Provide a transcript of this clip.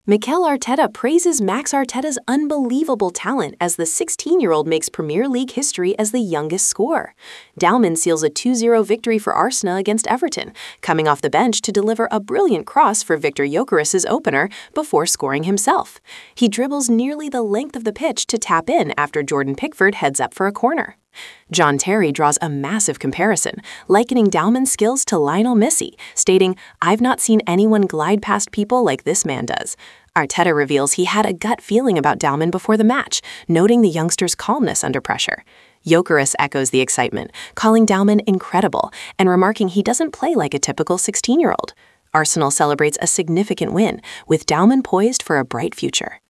Mikel Arteta praises Max Arteta's unbelievable talent as the 16-year-old makes Premier League history as the youngest scorer. Dalman seals a 2-0 victory for Arsenal against Everton, coming off the bench to deliver a brilliant cross for Victor Gyökeres' opener before scoring himself. He dribbles nearly the length of the pitch to tap in after Jordan Pickford heads up for a corner. John Terry draws a massive comparison, likening Dalman's skills to Lionel Messi, stating, "I've not seen anyone glide past people like this man does." Arteta reveals he had a gut feeling about Dalman before the match, noting the youngster's calmness under pressure. Gyökeres echoes the excitement, calling Dalman incredible and remarking he doesn't play like a typical 16-year-old. Arsenal celebrates a significant win, with Dalman poised for a bright future.